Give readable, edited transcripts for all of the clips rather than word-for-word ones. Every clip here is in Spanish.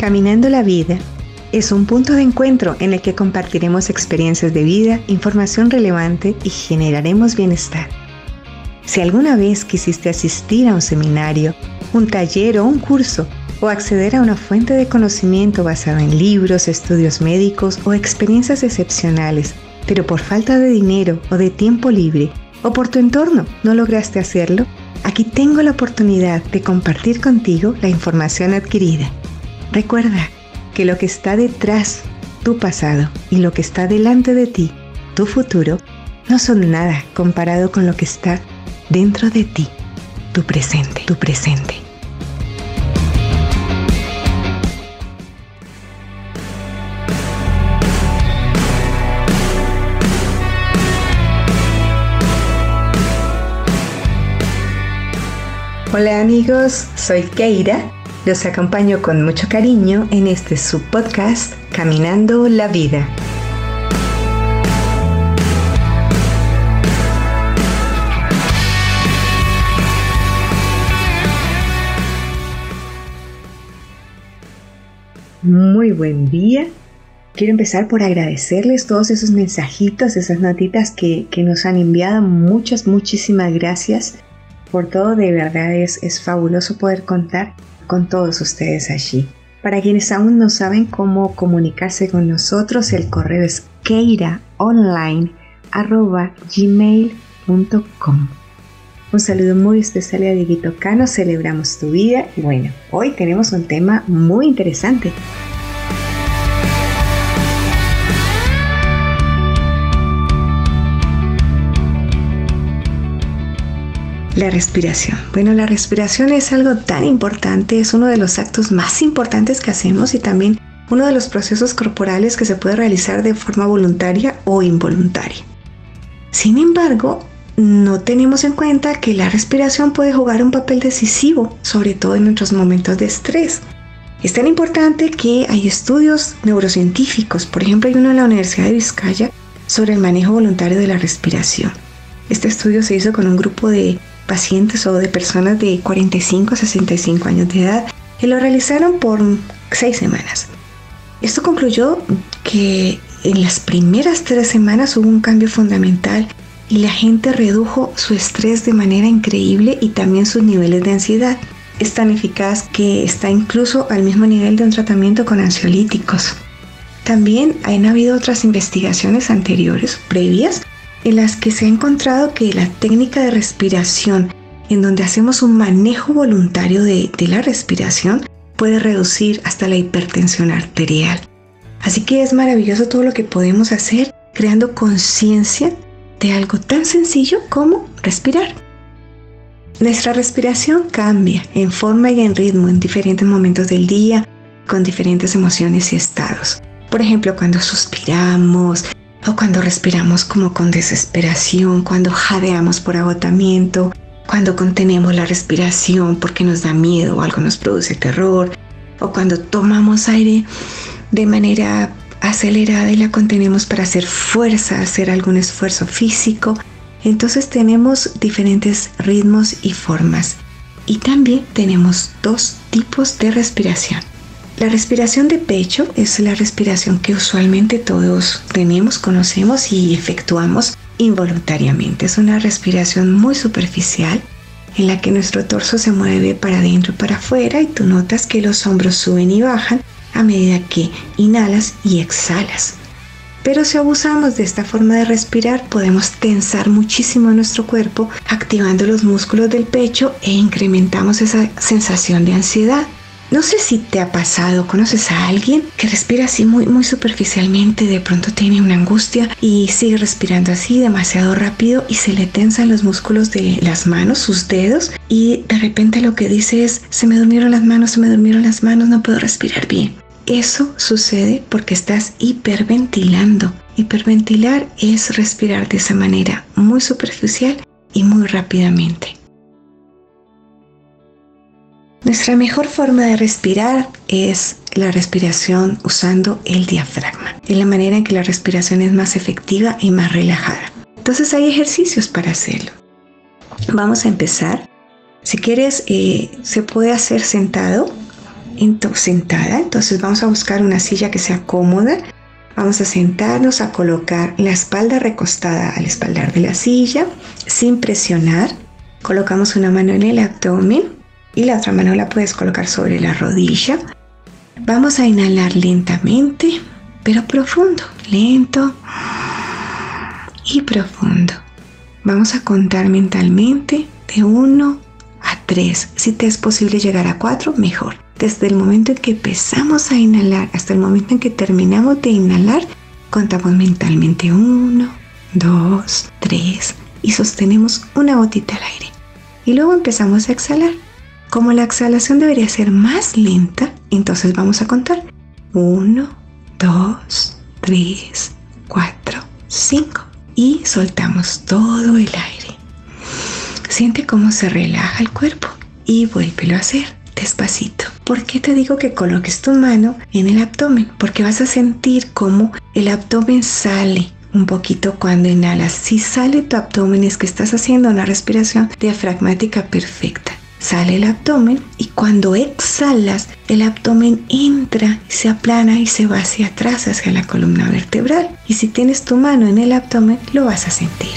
Caminando la Vida es un punto de encuentro en el que compartiremos experiencias de vida, información relevante y generaremos bienestar. Si alguna vez quisiste asistir a un seminario, un taller o un curso, o acceder a una fuente de conocimiento basada en libros, estudios médicos o experiencias excepcionales, pero por falta de dinero o de tiempo libre, o por tu entorno no lograste hacerlo, aquí tengo la oportunidad de compartir contigo la información adquirida. Recuerda que lo que está detrás, tu pasado, y lo que está delante de ti, tu futuro, no son nada comparado con lo que está dentro de ti, tu presente. Hola amigos, soy Keira. Los acompaño con mucho cariño en este subpodcast Caminando la Vida. Muy buen día. Quiero empezar por agradecerles todos esos mensajitos, esas notitas que nos han enviado. Muchísimas gracias por todo. De verdad es fabuloso poder contar con todos ustedes allí. Para quienes aún no saben cómo comunicarse con nosotros, el correo es keiraonline@gmail.com. Un saludo muy especial a Dieguito Cano, celebramos tu vida. Y bueno, hoy tenemos un tema muy interesante. La respiración. Bueno, la respiración es algo tan importante, es uno de los actos más importantes que hacemos y también uno de los procesos corporales que se puede realizar de forma voluntaria o involuntaria. Sin embargo, no tenemos en cuenta que la respiración puede jugar un papel decisivo, sobre todo en nuestros momentos de estrés. Es tan importante que hay estudios neurocientíficos, por ejemplo hay uno en la Universidad de Vizcaya sobre el manejo voluntario de la respiración. Este estudio se hizo con un grupo de pacientes o de personas de 45 a 65 años de edad y lo realizaron por 6 semanas. Esto concluyó que en las primeras 3 semanas hubo un cambio fundamental y la gente redujo su estrés de manera increíble y también sus niveles de ansiedad. Es tan eficaz que está incluso al mismo nivel de un tratamiento con ansiolíticos. También han habido otras investigaciones anteriores, previas, en las que se ha encontrado que la técnica de respiración, en donde hacemos un manejo voluntario de la respiración, puede reducir hasta la hipertensión arterial. Así que es maravilloso todo lo que podemos hacer creando conciencia de algo tan sencillo como respirar. Nuestra respiración cambia en forma y en ritmo en diferentes momentos del día, con diferentes emociones y estados. Por ejemplo, cuando suspiramos, o cuando respiramos como con desesperación, cuando jadeamos por agotamiento, cuando contenemos la respiración porque nos da miedo o algo nos produce terror, o cuando tomamos aire de manera acelerada y la contenemos para hacer fuerza, hacer algún esfuerzo físico. Entonces tenemos diferentes ritmos y formas. Y también tenemos 2 tipos de respiración. La respiración de pecho es la respiración que usualmente todos tenemos, conocemos y efectuamos involuntariamente. Es una respiración muy superficial en la que nuestro torso se mueve para adentro y para afuera y tú notas que los hombros suben y bajan a medida que inhalas y exhalas. Pero si abusamos de esta forma de respirar, podemos tensar muchísimo nuestro cuerpo, activando los músculos del pecho e incrementamos esa sensación de ansiedad. No sé si te ha pasado, conoces a alguien que respira así muy superficialmente, de pronto tiene una angustia y sigue respirando así demasiado rápido y se le tensan los músculos de las manos, sus dedos, y de repente lo que dice es: se me durmieron las manos, no puedo respirar bien. Eso sucede porque estás hiperventilando. Hiperventilar es respirar de esa manera muy superficial y muy rápidamente. Nuestra mejor forma de respirar es la respiración usando el diafragma. Es la manera en que la respiración es más efectiva y más relajada. Entonces hay ejercicios para hacerlo. Vamos a empezar. Si quieres, se puede hacer sentado sentada. Entonces vamos a buscar una silla que sea cómoda. Vamos a sentarnos, a colocar la espalda recostada al espaldar de la silla, sin presionar. Colocamos una mano en el abdomen y la otra mano la puedes colocar sobre la rodilla. Vamos a inhalar lentamente, pero profundo, lento y profundo. Vamos a contar mentalmente de 1 a 3. Si te es posible llegar a 4, mejor. Desde el momento en que empezamos a inhalar hasta el momento en que terminamos de inhalar, contamos mentalmente 1, 2, 3 y sostenemos una gotita al aire. Y luego empezamos a exhalar. Como la exhalación debería ser más lenta, entonces vamos a contar 1, 2, 3, 4, 5 y soltamos todo el aire. Siente cómo se relaja el cuerpo y vuélvelo a hacer despacito. ¿Por qué te digo que coloques tu mano en el abdomen? Porque vas a sentir cómo el abdomen sale un poquito cuando inhalas. Si sale tu abdomen es que estás haciendo una respiración diafragmática perfecta. Sale el abdomen y cuando exhalas, el abdomen entra, se aplana y se va hacia atrás, hacia la columna vertebral. Y si tienes tu mano en el abdomen, lo vas a sentir.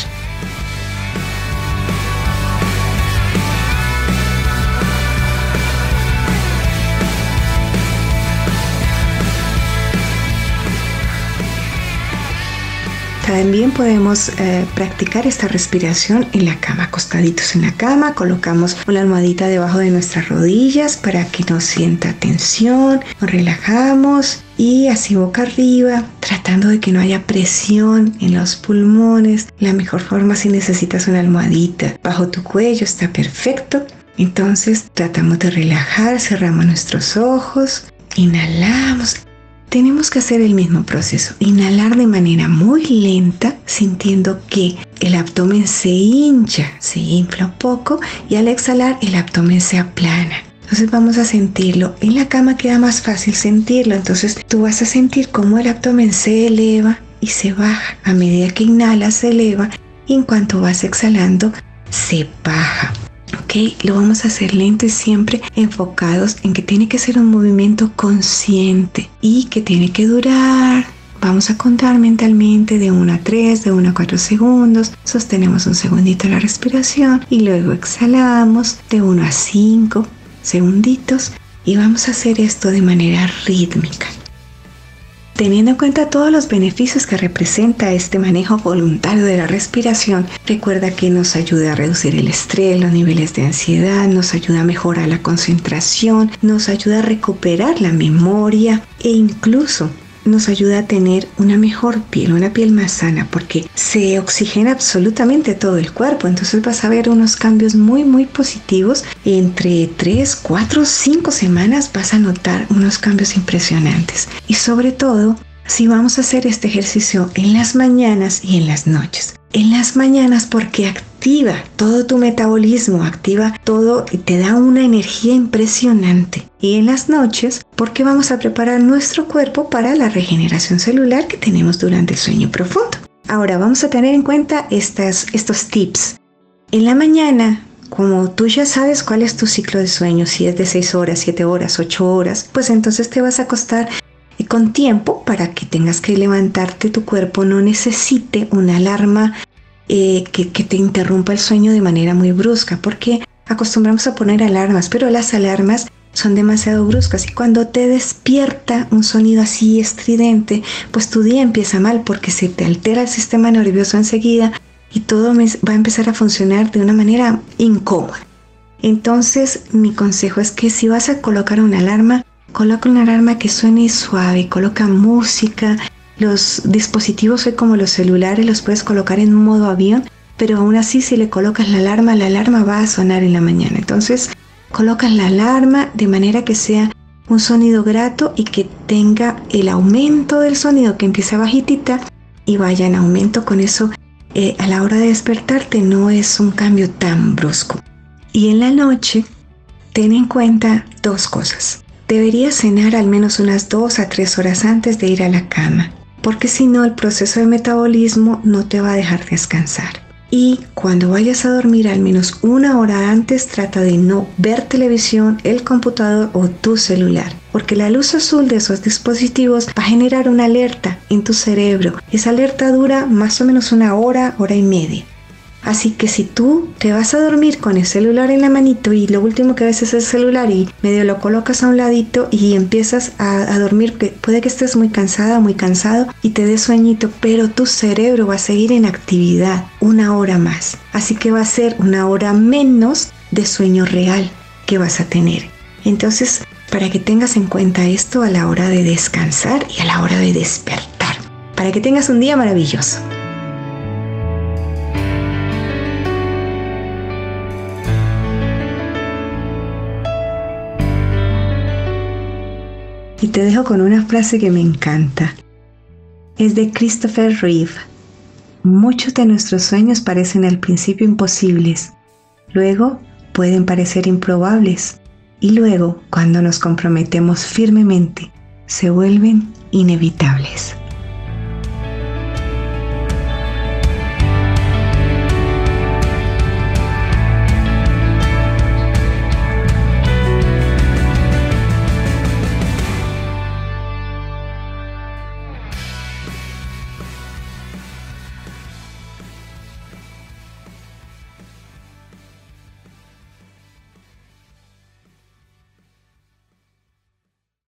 También podemos practicar esta respiración en la cama, acostaditos en la cama. Colocamos una almohadita debajo de nuestras rodillas para que no sienta tensión. Nos relajamos y así boca arriba, tratando de que no haya presión en los pulmones. La mejor forma, si necesitas una almohadita bajo tu cuello, está perfecto. Entonces tratamos de relajar, cerramos nuestros ojos, inhalamos. Tenemos que hacer el mismo proceso, inhalar de manera muy lenta, sintiendo que el abdomen se hincha, se infla un poco y al exhalar el abdomen se aplana. Entonces vamos a sentirlo. En la cama queda más fácil sentirlo, entonces tú vas a sentir cómo el abdomen se eleva y se baja. A medida que inhalas se eleva y en cuanto vas exhalando se baja. Ok, lo vamos a hacer lento y siempre enfocados en que tiene que ser un movimiento consciente y que tiene que durar. Vamos a contar mentalmente de 1 a 3, de 1 a 4 segundos. Sostenemos un segundito la respiración y luego exhalamos de 1 a 5 segunditos y vamos a hacer esto de manera rítmica. Teniendo en cuenta todos los beneficios que representa este manejo voluntario de la respiración, recuerda que nos ayuda a reducir el estrés, los niveles de ansiedad, nos ayuda a mejorar la concentración, nos ayuda a recuperar la memoria e incluso nos ayuda a tener una mejor piel, una piel más sana, porque se oxigena absolutamente todo el cuerpo. Entonces vas a ver unos cambios muy positivos. Entre 3, 4, 5 semanas vas a notar unos cambios impresionantes. Y sobre todo, si vamos a hacer este ejercicio en las mañanas y en las noches. En las mañanas porque activa todo tu metabolismo, activa todo y te da una energía impresionante. Y en las noches porque vamos a preparar nuestro cuerpo para la regeneración celular que tenemos durante el sueño profundo. Ahora vamos a tener en cuenta estos tips. En la mañana, como tú ya sabes cuál es tu ciclo de sueño, si es de 6 horas, 7 horas, 8 horas, pues entonces te vas a acostar con tiempo para que tengas que levantarte, tu cuerpo no necesite una alarma que te interrumpa el sueño de manera muy brusca, porque acostumbramos a poner alarmas, pero las alarmas son demasiado bruscas y cuando te despierta un sonido así estridente, pues tu día empieza mal porque se te altera el sistema nervioso enseguida y todo va a empezar a funcionar de una manera incómoda. Entonces mi consejo es que si vas a colocar una alarma, coloca una alarma que suene suave, coloca música. Los dispositivos hoy como los celulares los puedes colocar en modo avión, pero aún así si le colocas la alarma va a sonar en la mañana. Entonces colocas la alarma de manera que sea un sonido grato y que tenga el aumento del sonido que empieza bajitita y vaya en aumento. Con eso a la hora de despertarte no es un cambio tan brusco. Y en la noche ten en cuenta 2 cosas. Deberías cenar al menos unas 2 a 3 horas antes de ir a la cama, porque si no el proceso de metabolismo no te va a dejar descansar. Y cuando vayas a dormir, al menos una hora antes, trata de no ver televisión, el computador o tu celular, porque la luz azul de esos dispositivos va a generar una alerta en tu cerebro. Esa alerta dura más o menos una hora, hora y media. Así que si tú te vas a dormir con el celular en la manito y lo último que ves es el celular y medio lo colocas a un ladito y empiezas a dormir, que puede que estés muy cansada, muy cansado y te dé sueñito, pero tu cerebro va a seguir en actividad una hora más. Así que va a ser una hora menos de sueño real que vas a tener. Entonces, para que tengas en cuenta esto a la hora de descansar y a la hora de despertar, para que tengas un día maravilloso. Y te dejo con una frase que me encanta. Es de Christopher Reeve. Muchos de nuestros sueños parecen al principio imposibles, luego pueden parecer improbables y luego, cuando nos comprometemos firmemente, se vuelven inevitables.